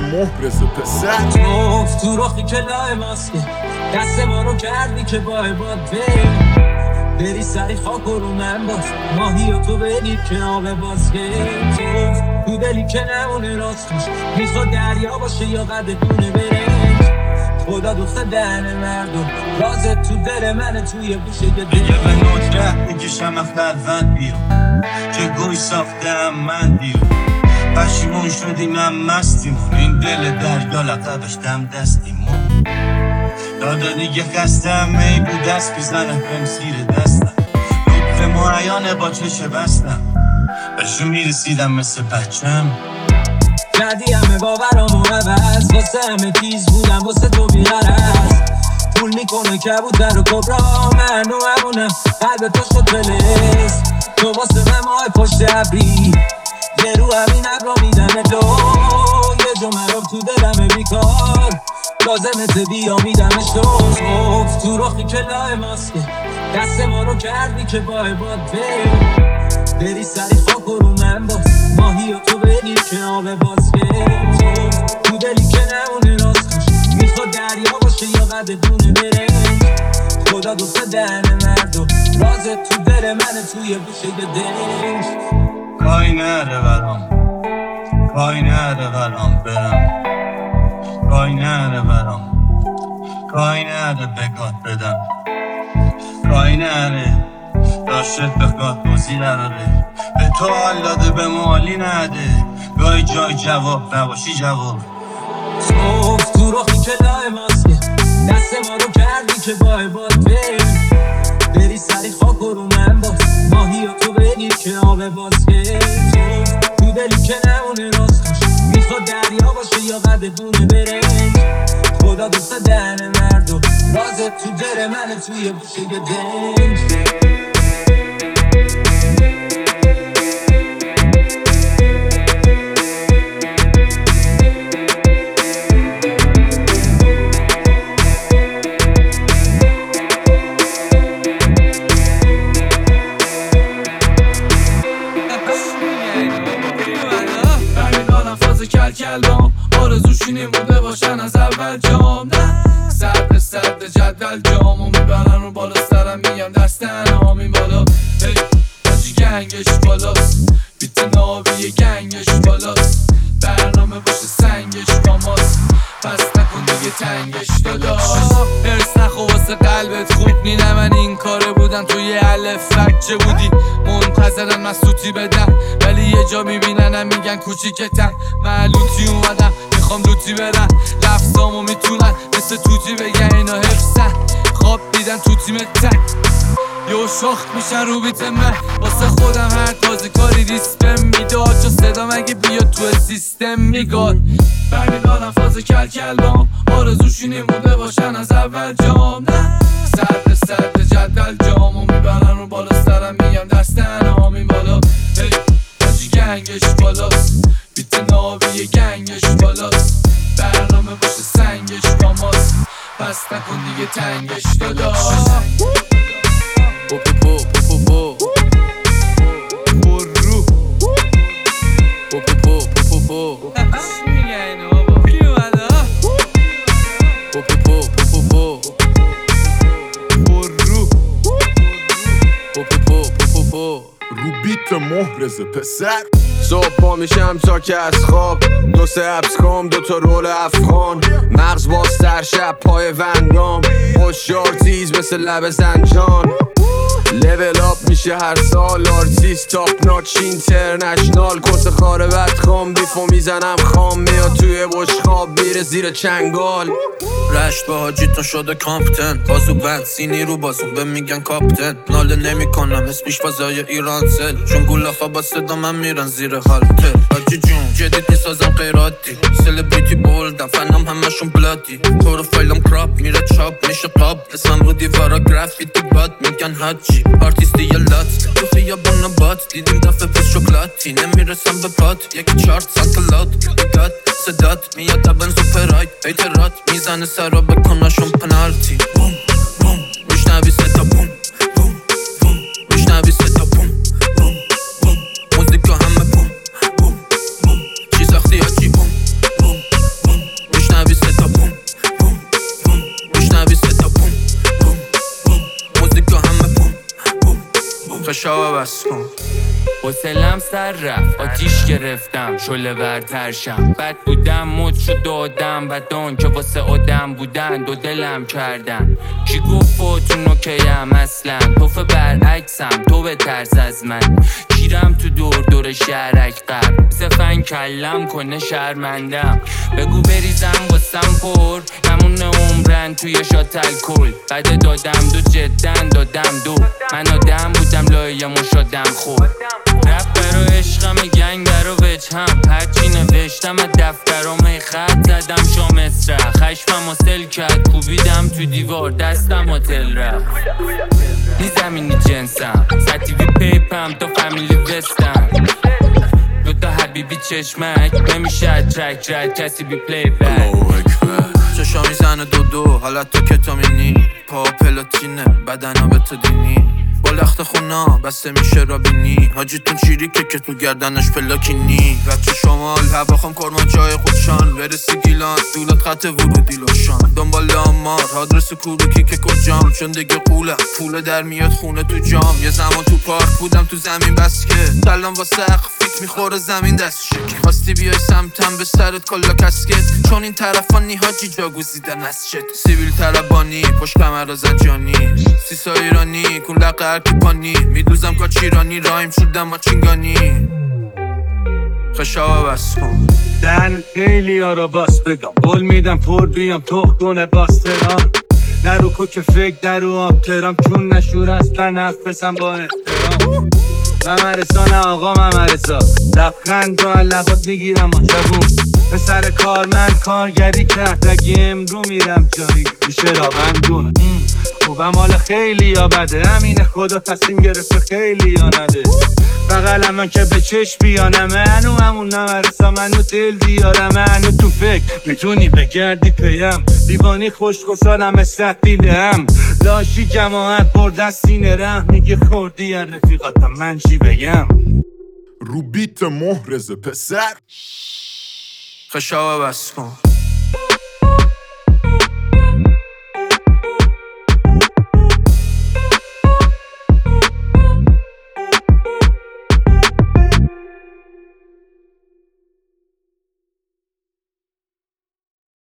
محرز پسر تو رخی که لای ماسکه دست ما رو کردی که با عباد بری سری خاک رو من باز ماهی و تو بگیر که آب بازگه تو دلی که نمونه راستش میخواد دریا باشه یا قد دونه برنج خدا دوست دهن مردم رازت تو دل منه توی بوشه یه دیگه به ندره میکشم اخترفند بیرون چه گوی ساختم من دیرون پشیمون شدیم هم مستیمون این دل دریا لقبش دم دستیمون دادا دیگه خستم می بود دست بیزنم بهم زیر دستم لطف معیانه با چشه بستم بهشون میرسیدم مثل بچم کردی همه باورامو عوض واسه همه تیز بودم واسه تو بیغرض پول میکنه کبوتر و کبرا من و همونم قلب تو شد فلز تو واسه من ماه پشت ابری یه رو همین ابرا میدن دو یه جو مراب تو دلمه بیکار لازمت بیا میدمش تو رخی که لای ماسکه دست ما رو کردی که با عباد بری سری خاک رو من باز ماهی و تو بگیر که آب بازگه تو دلی که نمونه راستش میخواد دریا باشه یا قد دونه برنج خدا دوست دهن مردم رازت تو دل منه توی بوشه یه دنج کاری نره برام کاری نره برام برم کاری نره برام کاری نره بگات بدم کاری نره داشت بگات بازی نره به تو حال داده به مالی نده گاهی جای جواب نباشی جواب تو رخی که لای ماسکه دست ما رو کردی که با عباد بری سری خاک رو من باز ماهی و تو بگیر که آب بازگه تو دلی که نمونه راستش میخواد دریا باشه یا قد دونه برنج خدا دوست دهن مردم رازت تو دل منه توی بوشه یه دنج کلام آرزوشینیم بوده باشن از اول جام نه سرد جدول جامو میبرن رو بالا سرم میگم دستن همین بالا باجی گنگش بالاست بیت ناوی گنگش بالاست برنامه باشه سنگش با ماست پس نکن دیگه تنگش داداش ارس نخو واسه قلبت خوب نینه من این کاره بودم توی الف فکچه بودی منتظرن من سوتی بدم ولی یه جا میبیننم میگن کوچیکتن معلوتی اومدم میخوام لوتی برن لفظامو میتونن مثل توتی بگن اینا حفظن خواب دیدن تو تیم تک یو شاخت میشن رو بیت من واسه خودم هر تازه کاری ریسپم میداد چون صدا مگه بیاد تو سیستم میگاد برمیدارم فاز کلام آرزوشینیم بوده باشن از اول جام نه سرد جدول جامو میبرن رو بالا سرم میگم دستن همین بالا باجی گنگش بالاست بیت ناوی گنگش بالاست برنامه باشه سنگش با ماست پس نکن دیگه تنگش داداش رو بیت محرز پسر صبح پا میشم تا که از خواب دو سه عبس کام دو تا رول افغان مغز بازتر شب پای وندام هوشیار تیز مثل لب زنجان لیول آپ میشه هر سال آرتیست تاپ ناچ اینترنشنال کس خاره بدخوام بیفو میزنم خام میاد توی بشخاب میره زیر چنگال رشت با حاجی تا شده کامپتن بازو بند سینی رو بازون به میگن کاپتن ناله نمی کنم اسمش فضای ایران سل چون گولاخا با صدا من میرن زیر هالتل حاجی جون جدید نیسازم غیراتی سلبریتی بولدم فنم همشون بلادی پروفایلم کراپ میره چاپ میشه قاب اسمم رو دیوارا گرافیتی باد میگن حاجی آرتیستی یا لات تو خیابان بات دیدیم دفعه پیش شکلاتی نمیرسم به پات یکی چارت سانتلات داد صدات میاد تبن سوپرایت ایترات میزنه سر رو بکناشون پنالتی بوم بوم میشنوی صدا بوم بوم بوم میشنوی صدا بوم بوم بوم موزیکا همه بوم بوم بوم چی ساختی هاچی بوم بوم خشابه بس کن حوصلم سر رفت آتیش گرفتم شله ورترشم بد بودم مد شد دادم بدان که واسه آدم بودن دو دلم کردن کی گفت خودتون اوکیم اصلا توف برعکسم تو به ترس از من گیرم تو دور شهرک قبل سفن کلم کنه شرمندم بگو بریزم واسم پر نمونه عمرن توی شات الکل بعد دادم دو جدن دادم دو من آدم بودم لایه مشادم خود رپ برا عشقم گنگ برا وجهم هرچی نوشتم از دفترام خط زدم شامس رخ خشمم حاصل کرد کوبیدم تو دیوار دستم هتل رفت نی زمینی جنسم ستیوی پیپم تا فامیلی وستم دوتا حبیبی چشمک نمیشه ترک رد کسی بی پلی بک چشا میزنه دو حالت تو کتامینی پا پلاتینه بدن ها به تو دینی با لخت خونا بسته میشه رابینی حاجیتون چیری که تو گردنش پلاکینی بچه شمال هواخم کرمان جای خودشان برسی گیلان دولت خط ورودی لاشان دنبال آمار آدرس کوروکی که کجام چون دیگه قولم پول در میاد خونه تو جام یه زمان تو پارک بودم تو زمین بسکت سلام واسه فیت میخوره زمین دست شکی خواستی بیای سمتم به سرت کلا کسکت چون این طرفانی حاجی جاگوزیدن مسجد سیبیل طربانی پشت کمر زنجانی سیسا ایرانی کن لقه پانی میدوزم کاچیرانی رایم شدم ماچینگانی خشابه بس کن دهن خیلی ها را باس بگم بول میدم پر بیام توخ کنه باستران نرو کوک فکر درو آب ترام چون نشور اصلا نفسم با احترام ممرسا نه آقا ممرسا لبخند رو لبات میگیرم آشبون پسر کارمند کارگری کرد اگه امرو میرم جایی میشه را بندون خوبم حال خیلی ها بده همینه خدا تصمیم گرفته خیلی ها نده بقلم من که به چشم بیانم منو همون نمرسا منو دل دیارم منو تو فکر میتونی بگردی پیم دیوانی خوشگسارم مثل دیلم لاشی جماعت بردن سینه رحم میگه خوردی یا رفیقاتم من چی بگم رو بیت محرز پسر خشابه بس کن